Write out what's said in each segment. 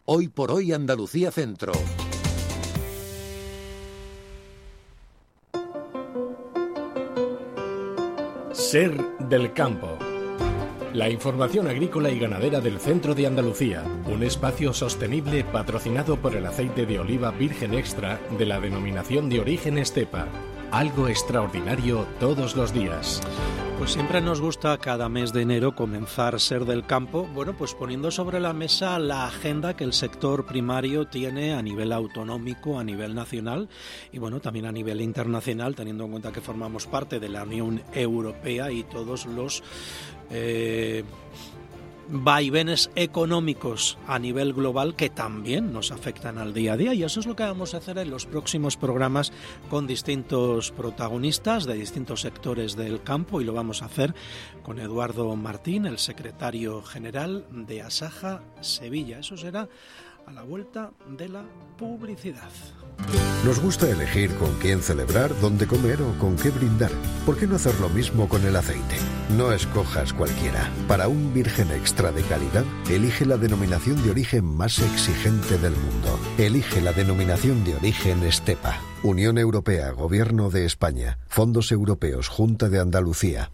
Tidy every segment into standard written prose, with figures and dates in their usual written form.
Hoy por hoy Andalucía Centro. Ser del campo. La información agrícola y ganadera del centro de Andalucía. Un espacio sostenible patrocinado por el aceite de oliva virgen extra de la denominación de origen Estepa. Algo extraordinario todos los días. Pues siempre nos gusta cada mes de enero comenzar Ser del Campo, bueno, pues poniendo sobre la mesa la agenda que el sector primario tiene a nivel autonómico, a nivel nacional y bueno, también a nivel internacional, teniendo en cuenta que formamos parte de la Unión Europea y todos los vaivenes económicos a nivel global que también nos afectan al día a día, y eso es lo que vamos a hacer en los próximos programas con distintos protagonistas de distintos sectores del campo, y lo vamos a hacer con Eduardo Martín, el secretario general de Asaja Sevilla. Eso será a la vuelta de la publicidad. Nos gusta elegir con quién celebrar, dónde comer o con qué brindar. ¿Por qué no hacer lo mismo con el aceite? No escojas cualquiera. Para un virgen extra de calidad, elige la denominación de origen más exigente del mundo. Elige la denominación de origen Estepa. Unión Europea, Gobierno de España, Fondos Europeos, Junta de Andalucía.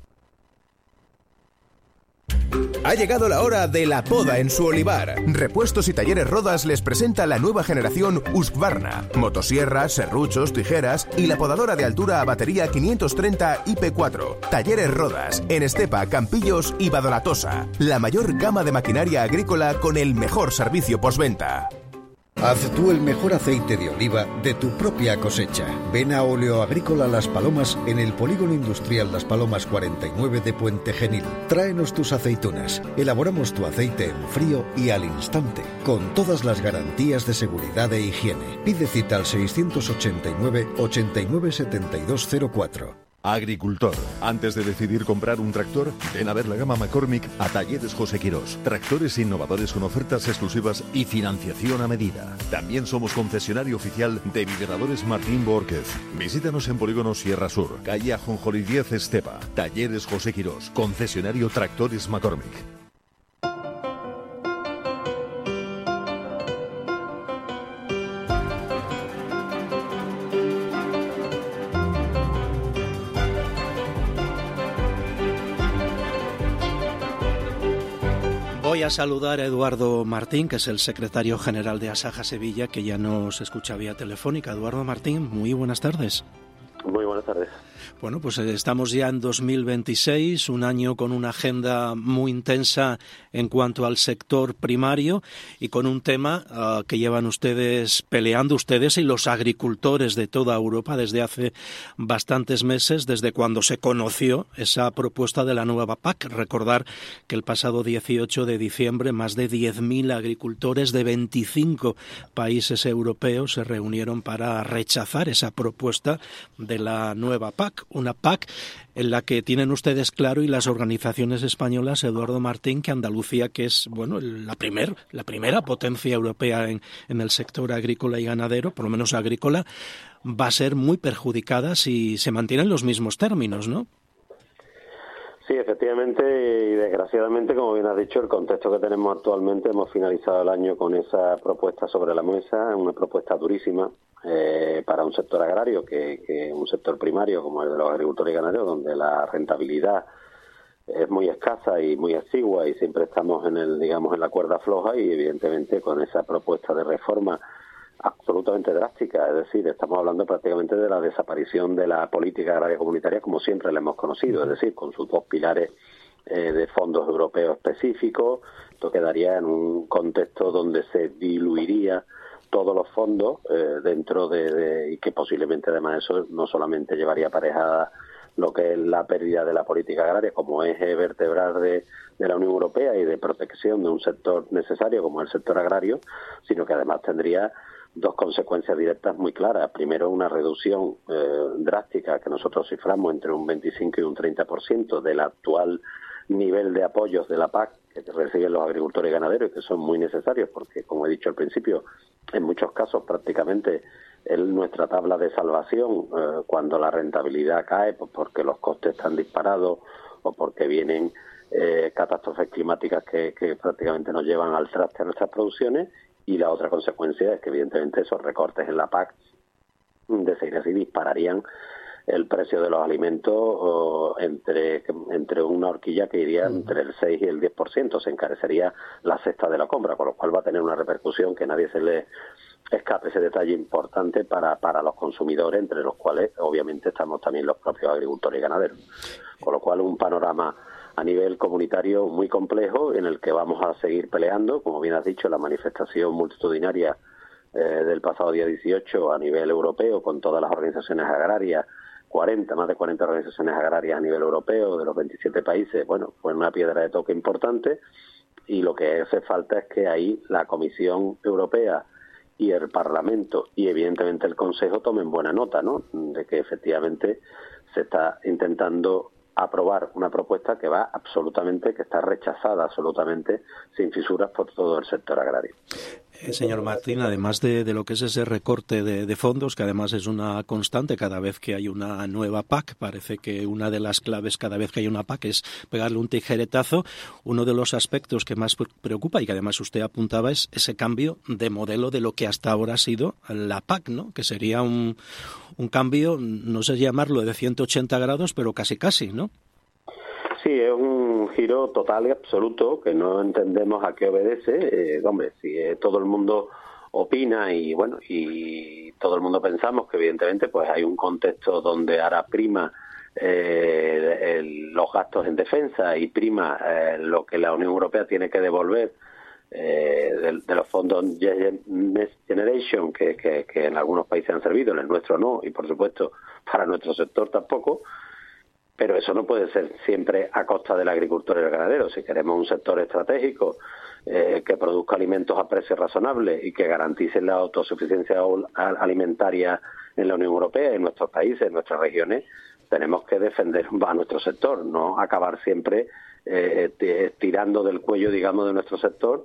Ha llegado la hora de la poda en su olivar. Repuestos y Talleres Rodas les presenta la nueva generación Husqvarna. Motosierras, serruchos, tijeras y la podadora de altura a batería 530 IP4. Talleres Rodas, en Estepa, Campillos y Badolatosa. La mayor gama de maquinaria agrícola con el mejor servicio postventa. Haz tú el mejor aceite de oliva de tu propia cosecha. Ven a Óleo Agrícola Las Palomas en el Polígono Industrial Las Palomas 49 de Puente Genil. Tráenos tus aceitunas. Elaboramos tu aceite en frío y al instante, con todas las garantías de seguridad e higiene. Pide cita al 689 89 7204. Agricultor, antes de decidir comprar un tractor, ven a ver la gama McCormick a Talleres José Quirós. Tractores innovadores con ofertas exclusivas y financiación a medida. También somos concesionario oficial de Bideradores Martín Bórquez. Visítanos en Polígono Sierra Sur, calle Ajonjolí 10 Estepa. Talleres José Quirós, concesionario Tractores McCormick. Voy a saludar a Eduardo Martín, que es el secretario general de Asaja Sevilla, que ya nos escucha vía telefónica. Eduardo Martín, muy buenas tardes. Muy buenas tardes. Bueno, pues estamos ya en 2026, un año con una agenda muy intensa en cuanto al sector primario y con un tema que llevan ustedes peleando, ustedes y los agricultores de toda Europa desde hace bastantes meses, desde cuando se conoció esa propuesta de la nueva PAC. Recordar que el pasado 18 de diciembre más de 10.000 agricultores de 25 países europeos se reunieron para rechazar esa propuesta de la nueva PAC. Una PAC en la que tienen ustedes claro, y las organizaciones españolas, Eduardo Martín, que Andalucía, que es bueno la primera potencia europea en el sector agrícola y ganadero, por lo menos agrícola, va a ser muy perjudicada si se mantienen los mismos términos, ¿no? Sí, efectivamente, y desgraciadamente, como bien has dicho, el contexto que tenemos actualmente, hemos finalizado el año con esa propuesta sobre la mesa, una propuesta durísima para un sector agrario, que un sector primario como el de los agricultores y ganaderos, donde la rentabilidad es muy escasa y muy exigua y siempre estamos en la cuerda floja, y evidentemente con esa propuesta de reforma absolutamente drástica, es decir, estamos hablando prácticamente de la desaparición de la política agraria comunitaria como siempre la hemos conocido, es decir, con sus dos pilares de fondos europeos específicos. Esto quedaría en un contexto donde se diluiría todos los fondos dentro y que posiblemente además eso no solamente llevaría aparejada lo que es la pérdida de la política agraria como eje vertebral de la Unión Europea y de protección de un sector necesario como el sector agrario, sino que además tendría dos consecuencias directas muy claras. Primero, una reducción drástica que nosotros ciframos entre un 25 y un 30% del actual nivel de apoyos de la PAC que reciben los agricultores y ganaderos, y que son muy necesarios porque, como he dicho al principio, en muchos casos prácticamente es nuestra tabla de salvación cuando la rentabilidad cae, pues porque los costes están disparados o porque vienen catástrofes climáticas que prácticamente nos llevan al traste a nuestras producciones. y la otra consecuencia es que evidentemente esos recortes en la PAC, de seguir así, dispararían el precio de los alimentos entre una horquilla que iría entre el 6 y el 10%, se encarecería la cesta de la compra, con lo cual va a tener una repercusión que nadie se le escape, ese detalle importante para los consumidores, entre los cuales obviamente estamos también los propios agricultores y ganaderos. Con lo cual un panorama a nivel comunitario muy complejo en el que vamos a seguir peleando, como bien has dicho, la manifestación multitudinaria del pasado día 18 a nivel europeo con todas las organizaciones agrarias, más de 40 organizaciones agrarias a nivel europeo de los 27 países, bueno, fue una piedra de toque importante, y lo que hace falta es que ahí la Comisión Europea y el Parlamento y evidentemente el Consejo tomen buena nota, ¿no?, de que efectivamente se está intentando aprobar una propuesta que está rechazada absolutamente sin fisuras por todo el sector agrario. Señor Martín, además de lo que es ese recorte de fondos, que además es una constante cada vez que hay una nueva PAC, parece que una de las claves cada vez que hay una PAC es pegarle un tijeretazo. Uno de los aspectos que más preocupa y que además usted apuntaba es ese cambio de modelo de lo que hasta ahora ha sido la PAC, ¿no?, que sería un cambio, no sé llamarlo de 180 grados, pero casi, ¿no? Sí, es un giro total y absoluto que no entendemos a qué obedece. Hombre, si todo el mundo opina y bueno, y todo el mundo pensamos que evidentemente pues hay un contexto donde ahora prima los gastos en defensa y prima lo que la Unión Europea tiene que devolver de los fondos Next Generation que en algunos países han servido, en el nuestro no, y por supuesto para nuestro sector tampoco. Pero eso no puede ser siempre a costa del agricultor y el ganadero. Si queremos un sector estratégico que produzca alimentos a precios razonables y que garantice la autosuficiencia alimentaria en la Unión Europea, en nuestros países, en nuestras regiones, tenemos que defender a nuestro sector, no acabar siempre tirando del cuello, digamos, de nuestro sector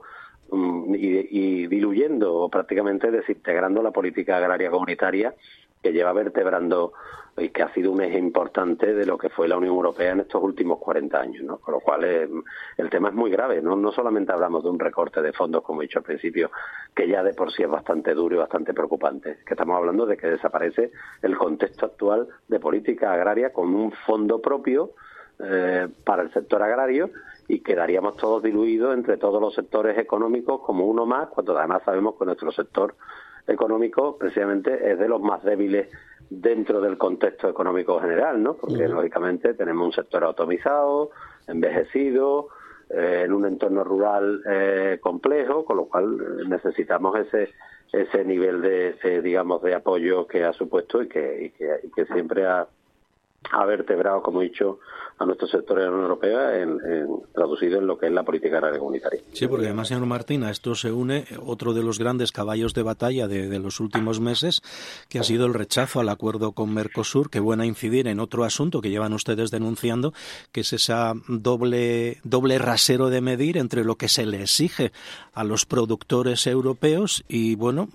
y diluyendo o prácticamente desintegrando la política agraria comunitaria que lleva vertebrando y que ha sido un eje importante de lo que fue la Unión Europea en estos últimos 40 años, ¿no? Con lo cual el tema es muy grave, ¿no? No solamente hablamos de un recorte de fondos, como he dicho al principio, que ya de por sí es bastante duro y bastante preocupante, que estamos hablando de que desaparece el contexto actual de política agraria con un fondo propio para el sector agrario y quedaríamos todos diluidos entre todos los sectores económicos como uno más, cuando además sabemos que nuestro sector económico precisamente es de los más débiles dentro del contexto económico general, ¿no? Porque lógicamente tenemos un sector atomizado, envejecido, en un entorno rural complejo, con lo cual necesitamos ese nivel de apoyo que ha supuesto y que siempre ha vertebrado, como he dicho, a nuestro sector de la Unión Europea, traducido en lo que es la política agraria comunitaria. Sí, porque además, señor Martín, a esto se une otro de los grandes caballos de batalla de los últimos meses, que ha sido el rechazo al acuerdo con Mercosur, que viene a incidir en otro asunto que llevan ustedes denunciando, que es esa doble rasero de medir entre lo que se le exige a los productores europeos y, bueno,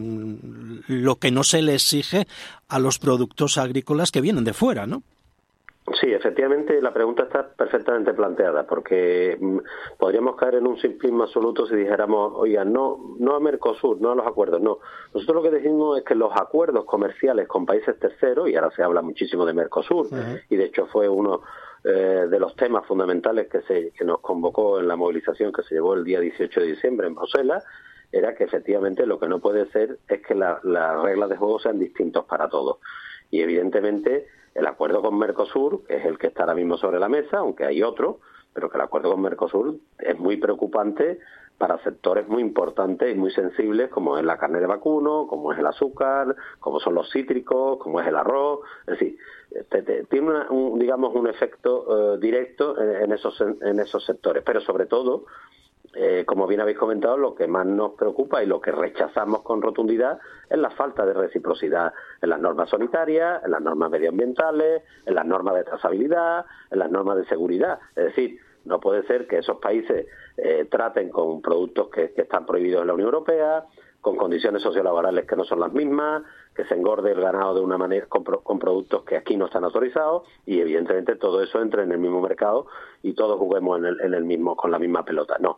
lo que no se le exige a los productos agrícolas que vienen de fuera, ¿no? Sí, efectivamente la pregunta está perfectamente planteada, porque podríamos caer en un simplismo absoluto si dijéramos, oigan, no a Mercosur, no a los acuerdos, no. Nosotros lo que decimos es que los acuerdos comerciales con países terceros, y ahora se habla muchísimo de Mercosur, y de hecho fue uno de los temas fundamentales que nos convocó en la movilización que se llevó el día 18 de diciembre en Bruselas, era que efectivamente lo que no puede ser es que las reglas de juego sean distintos para todos. Y evidentemente el acuerdo con Mercosur, que es el que está ahora mismo sobre la mesa, aunque hay otro, pero que el acuerdo con Mercosur es muy preocupante para sectores muy importantes y muy sensibles, como es la carne de vacuno, como es el azúcar, como son los cítricos, como es el arroz. Es decir, tiene un efecto directo en esos sectores, pero sobre todo, como bien habéis comentado, lo que más nos preocupa y lo que rechazamos con rotundidad es la falta de reciprocidad en las normas sanitarias, en las normas medioambientales, en las normas de trazabilidad, en las normas de seguridad. Es decir, no puede ser que esos países traten con productos que están prohibidos en la Unión Europea, con condiciones sociolaborales que no son las mismas, que se engorde el ganado de una manera con productos que aquí no están autorizados, y evidentemente todo eso entre en el mismo mercado y todos juguemos en el mismo, con la misma pelota. No.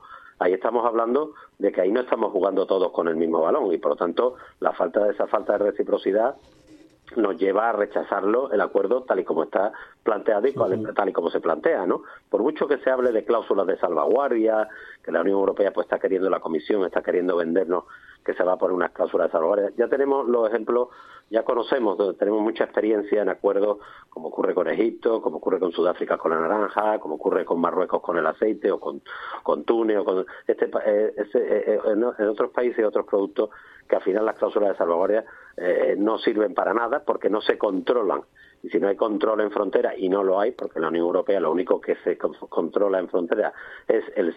ahí estamos hablando de que ahí no estamos jugando todos con el mismo balón y por lo tanto esa falta de reciprocidad nos lleva a rechazarlo el acuerdo tal y como está planteado y tal y como se plantea, ¿no? Por mucho que se hable de cláusulas de salvaguardia, que la Unión Europea pues está queriendo, la Comisión está queriendo vendernos que se va a poner unas cláusulas de salvaguardia, ya tenemos los ejemplos, ya conocemos, tenemos mucha experiencia en acuerdos como ocurre con Egipto, como ocurre con Sudáfrica con la naranja, como ocurre con Marruecos con el aceite o con Túnez o con en otros países otros productos que al final las cláusulas de salvaguardia no sirven para nada porque no se controlan. Y si no hay control en frontera, y no lo hay, porque en la Unión Europea lo único que se controla en frontera es el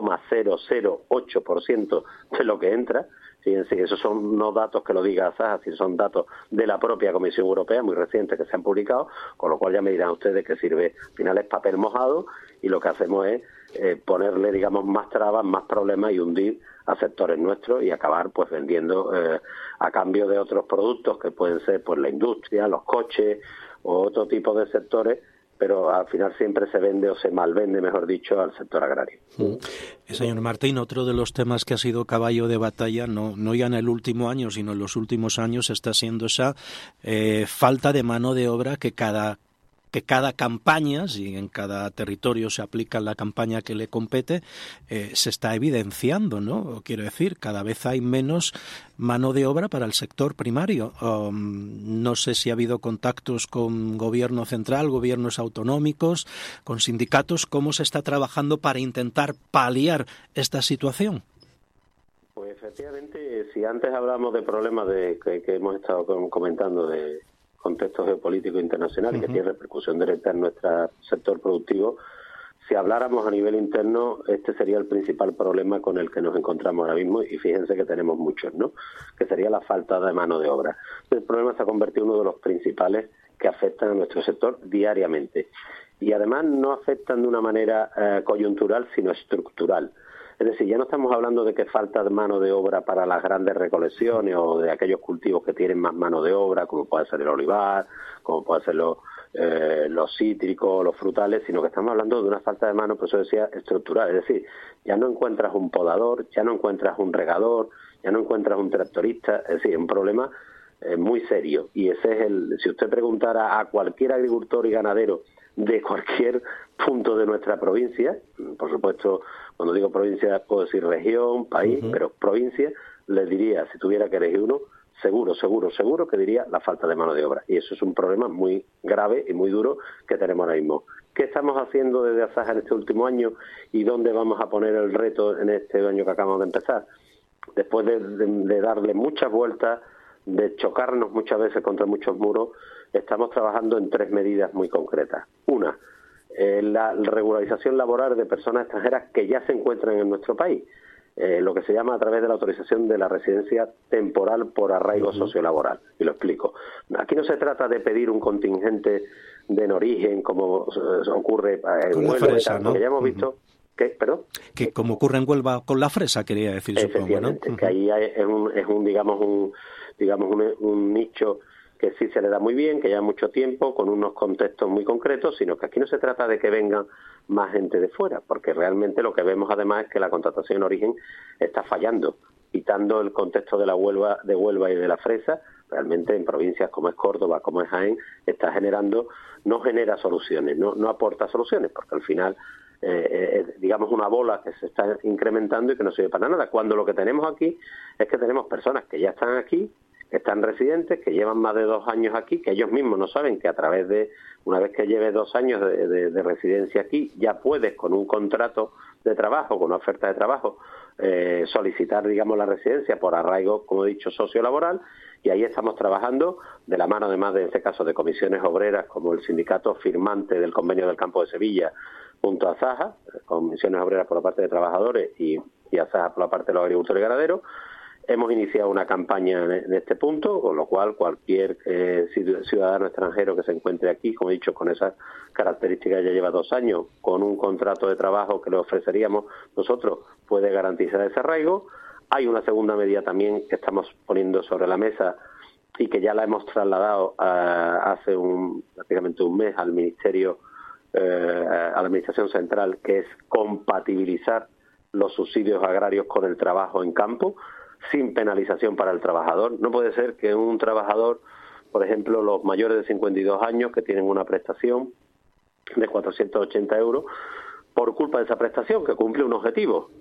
0,008% de lo que entra. Fíjense, esos son no datos que lo diga Asaja, sino son datos de la propia Comisión Europea, muy recientes, que se han publicado, con lo cual ya me dirán ustedes que sirve. Al final es papel mojado y lo que hacemos es ponerle, digamos, más trabas, más problemas y hundir a sectores nuestros y acabar pues vendiendo a cambio de otros productos que pueden ser pues la industria, los coches o otro tipo de sectores, pero al final siempre se vende o se malvende, mejor dicho, al sector agrario. Señor Martín, otro de los temas que ha sido caballo de batalla, no ya en el último año, sino en los últimos años, está siendo esa falta de mano de obra que cada campaña, si en cada territorio se aplica la campaña que le compete, se está evidenciando, ¿no? Quiero decir, cada vez hay menos mano de obra para el sector primario. No sé si ha habido contactos con gobierno central, gobiernos autonómicos, con sindicatos. ¿Cómo se está trabajando para intentar paliar esta situación? Pues efectivamente, si antes hablamos de problemas que hemos estado comentando de contexto geopolítico internacional y que tiene repercusión directa en nuestro sector productivo, si habláramos a nivel interno, este sería el principal problema con el que nos encontramos ahora mismo, y fíjense que tenemos muchos, ¿no? Que sería la falta de mano de obra. El problema se ha convertido en uno de los principales que afectan a nuestro sector diariamente. Y además no afectan de una manera coyuntural, sino estructural. Es decir, ya no estamos hablando de que falta de mano de obra para las grandes recolecciones o de aquellos cultivos que tienen más mano de obra, como puede ser el olivar, como puede ser los cítricos, los frutales, sino que estamos hablando de una falta de mano, por eso decía, estructural. Es decir, ya no encuentras un podador, ya no encuentras un regador, ya no encuentras un tractorista, es decir, un problema muy serio. Y ese es si usted preguntara a cualquier agricultor y ganadero de cualquier punto de nuestra provincia, por supuesto, cuando digo provincia puedo decir región, país, pero provincia, les diría, si tuviera que elegir uno, seguro que diría la falta de mano de obra. Y eso es un problema muy grave y muy duro que tenemos ahora mismo. ¿Qué estamos haciendo desde Asaja en este último año y dónde vamos a poner el reto en este año que acabamos de empezar? Después de darle muchas vueltas, de chocarnos muchas veces contra muchos muros, estamos trabajando en 3 medidas muy concretas. Una, la regularización laboral de personas extranjeras que ya se encuentran en nuestro país, lo que se llama a través de la autorización de la residencia temporal por arraigo sociolaboral. Y lo explico. Aquí no se trata de pedir un contingente de origen, como ocurre en Huelva, ¿no? Que ya hemos visto. ¿Perdón? Que como ocurre en Huelva con la fresa, quería decir, supongo, ¿no? Que ahí es un nicho que sí se le da muy bien, que lleva mucho tiempo, con unos contextos muy concretos, sino que aquí no se trata de que vengan más gente de fuera, porque realmente lo que vemos además es que la contratación en origen está fallando, quitando el contexto de Huelva y de la fresa. Realmente en provincias como es Córdoba, como es Jaén, no genera soluciones, no aporta soluciones, porque al final digamos una bola que se está incrementando y que no sirve para nada, cuando lo que tenemos aquí es que tenemos personas que ya están aquí, que están residentes, que llevan más de 2 años aquí, que ellos mismos no saben que a través de, una vez que lleves 2 años de residencia aquí, ya puedes con un contrato de trabajo, con una oferta de trabajo, solicitar, digamos, la residencia por arraigo, como he dicho, sociolaboral, y ahí estamos trabajando de la mano, además de, en este caso, de comisiones obreras, como el sindicato firmante del convenio del Campo de Sevilla, junto a Asaja, comisiones obreras por la parte de trabajadores y Asaja por la parte de los agricultores y ganaderos. Hemos iniciado una campaña en este punto, con lo cual cualquier ciudadano extranjero que se encuentre aquí, como he dicho, con esas características, ya lleva 2 años, con un contrato de trabajo que le ofreceríamos nosotros, puede garantizar ese arraigo. Hay una segunda medida también que estamos poniendo sobre la mesa y que ya la hemos trasladado hace prácticamente un mes al Ministerio, a la Administración Central, que es compatibilizar los subsidios agrarios con el trabajo en campo, sin penalización para el trabajador. No puede ser que un trabajador, por ejemplo, los mayores de 52 años que tienen una prestación de 480 euros, por culpa de esa prestación, que cumple un objetivo,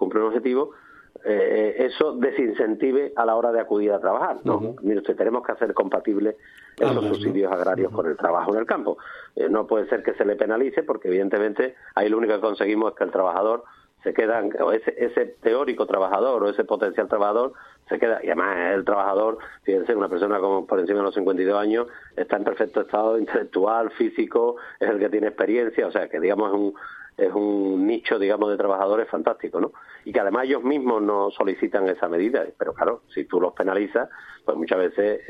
eso desincentive a la hora de acudir a trabajar. No, mire usted, tenemos que hacer compatibles esos subsidios agrarios con el trabajo en el campo. No puede ser que se le penalice, porque evidentemente ahí lo único que conseguimos es que el trabajador se queda, o ese teórico trabajador o ese potencial trabajador se queda, y además el trabajador, fíjense, una persona como por encima de los 52 años está en perfecto estado intelectual, físico, es el que tiene experiencia, o sea que digamos es un nicho, digamos, de trabajadores fantástico, ¿no? Y que además ellos mismos no solicitan esa medida, pero claro, si tú los penalizas, pues muchas veces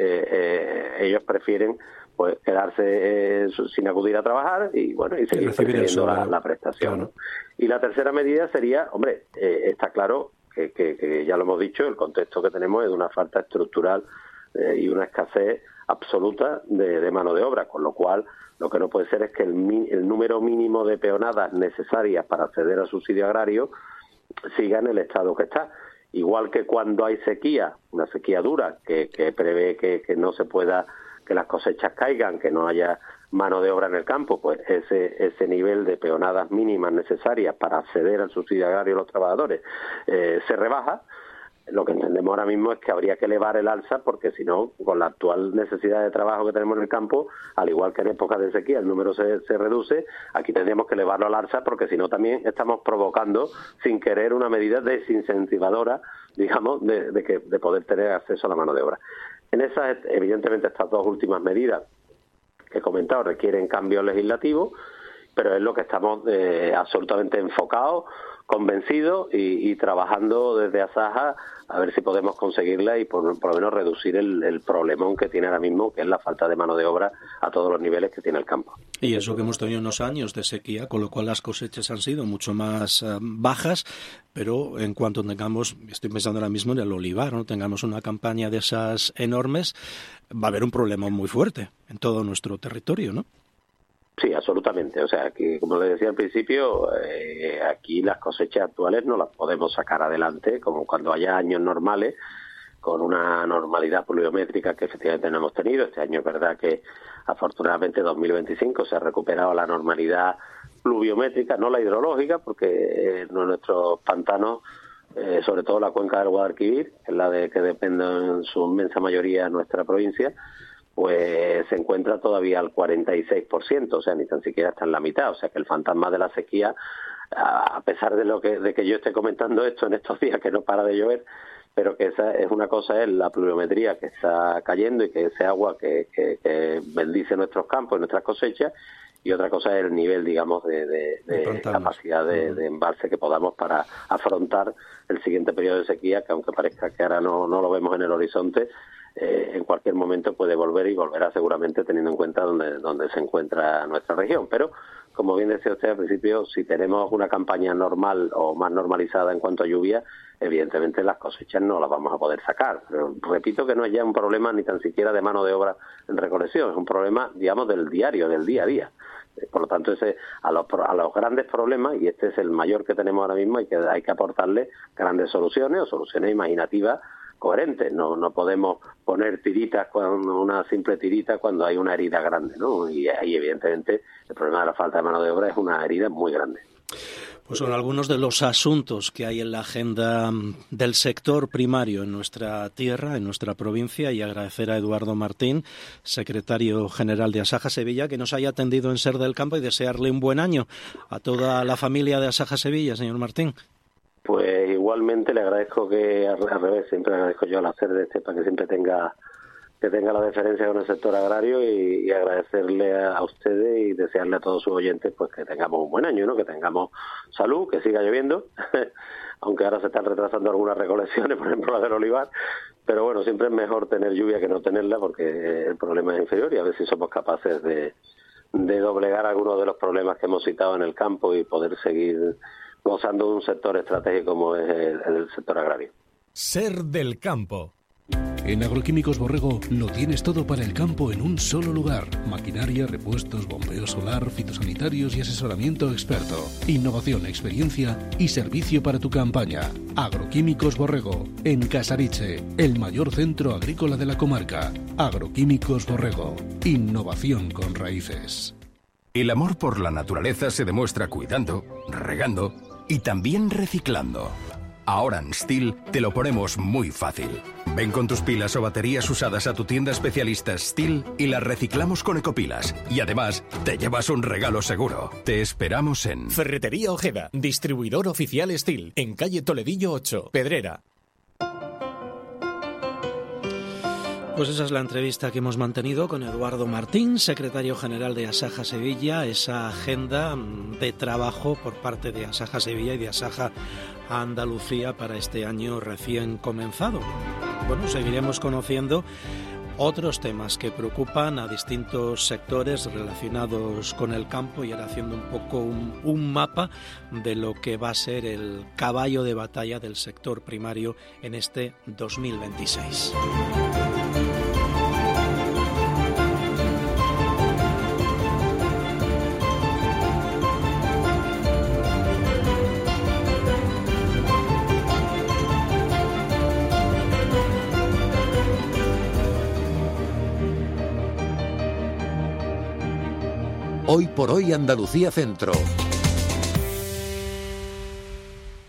ellos prefieren pues quedarse sin acudir a trabajar y bueno, y seguir recibiendo la prestación, ¿no? Y la tercera medida sería, hombre, está claro que ya lo hemos dicho, el contexto que tenemos es de una falta estructural y una escasez absoluta de mano de obra, con lo cual lo que no puede ser es que el número mínimo de peonadas necesarias para acceder al subsidio agrario siga en el estado que está. Igual que cuando hay sequía, una sequía dura que prevé que no se pueda, que las cosechas caigan, que no haya mano de obra en el campo, pues ese nivel de peonadas mínimas necesarias para acceder al subsidio agrario de los trabajadores se rebaja. Lo que entendemos ahora mismo es que habría que elevar el alza, porque si no, con la actual necesidad de trabajo que tenemos en el campo, al igual que en épocas de sequía el número se reduce, aquí tendríamos que elevarlo al alza, porque si no también estamos provocando sin querer una medida desincentivadora, digamos, de poder tener acceso a la mano de obra. En esas, evidentemente, estas dos últimas medidas que he comentado requieren cambios legislativos, pero es lo que estamos absolutamente enfocados, convencidos y trabajando desde Asaja a ver si podemos conseguirla y por lo menos reducir el problemón que tiene ahora mismo, que es la falta de mano de obra a todos los niveles que tiene el campo. Y eso que hemos tenido unos años de sequía, con lo cual las cosechas han sido mucho más bajas, pero en cuanto tengamos, estoy pensando ahora mismo en el olivar, ¿no? Tengamos una campaña de esas enormes, va a haber un problema muy fuerte en todo nuestro territorio, ¿no? Sí, absolutamente. O sea, aquí, como les decía al principio, aquí las cosechas actuales no las podemos sacar adelante como cuando haya años normales, con una normalidad pluviométrica que efectivamente no hemos tenido. Este año es verdad que afortunadamente 2025 se ha recuperado la normalidad pluviométrica, no la hidrológica, porque nuestros pantanos, sobre todo la cuenca del Guadalquivir, que es la que depende en su inmensa mayoría de nuestra provincia, pues se encuentra todavía al 46%, o sea, ni tan siquiera está en la mitad, o sea que el fantasma de la sequía, a pesar de que yo esté comentando esto en estos días que no para de llover, pero que esa es una cosa, es la pluviometría que está cayendo y que ese agua que bendice nuestros campos y nuestras cosechas, y otra cosa es el nivel, digamos, de capacidad de embalse que podamos para afrontar el siguiente periodo de sequía, que aunque parezca que ahora no lo vemos en el horizonte, en cualquier momento puede volver y volverá seguramente, teniendo en cuenta donde se encuentra nuestra región. Pero, como bien decía usted al principio, si tenemos una campaña normal o más normalizada en cuanto a lluvia, evidentemente las cosechas no las vamos a poder sacar. Pero repito que no es ya un problema ni tan siquiera de mano de obra en recolección, es un problema, digamos, del diario, del día a día. Por lo tanto, a los grandes problemas, y este es el mayor que tenemos ahora mismo, hay que aportarle grandes soluciones o soluciones imaginativas coherentes. No podemos poner tiritas con una simple tirita cuando hay una herida grande, ¿no? Y ahí, evidentemente, el problema de la falta de mano de obra es una herida muy grande. Pues son algunos de los asuntos que hay en la agenda del sector primario en nuestra tierra, en nuestra provincia, y agradecer a Eduardo Martín, secretario general de Asaja Sevilla, que nos haya atendido en Ser del Campo, y desearle un buen año a toda la familia de Asaja Sevilla, señor Martín. Pues igualmente le agradezco que, al revés, siempre agradezco yo al hacer de para que siempre tenga la deferencia con el sector agrario, y agradecerle a ustedes y desearle a todos sus oyentes pues que tengamos un buen año, ¿no? Que tengamos salud, que siga lloviendo, aunque ahora se están retrasando algunas recolecciones, por ejemplo la del olivar, pero bueno, siempre es mejor tener lluvia que no tenerla, porque el problema es inferior, y a ver si somos capaces de doblegar algunos de los problemas que hemos citado en el campo y poder seguir gozando de un sector estratégico como es el sector agrario. Ser del Campo. En Agroquímicos Borrego lo tienes todo para el campo en un solo lugar. Maquinaria, repuestos, bombeo solar, fitosanitarios y asesoramiento experto. Innovación, experiencia y servicio para tu campaña. Agroquímicos Borrego, en Casariche, el mayor centro agrícola de la comarca. Agroquímicos Borrego, innovación con raíces. El amor por la naturaleza se demuestra cuidando, regando y también reciclando. Ahora en Stihl te lo ponemos muy fácil. Ven con tus pilas o baterías usadas a tu tienda especialista Stihl y las reciclamos con Ecopilas. Y además, te llevas un regalo seguro. Te esperamos en Ferretería Ojeda, distribuidor oficial Stihl, en calle Toledillo 8, Pedrera. Pues esa es la entrevista que hemos mantenido con Eduardo Martín, secretario general de Asaja Sevilla, esa agenda de trabajo por parte de Asaja Sevilla y de Asaja Andalucía para este año recién comenzado. Bueno, seguiremos conociendo otros temas que preocupan a distintos sectores relacionados con el campo y ahora haciendo un poco un mapa de lo que va a ser el caballo de batalla del sector primario en este 2026. Hoy por hoy Andalucía Centro.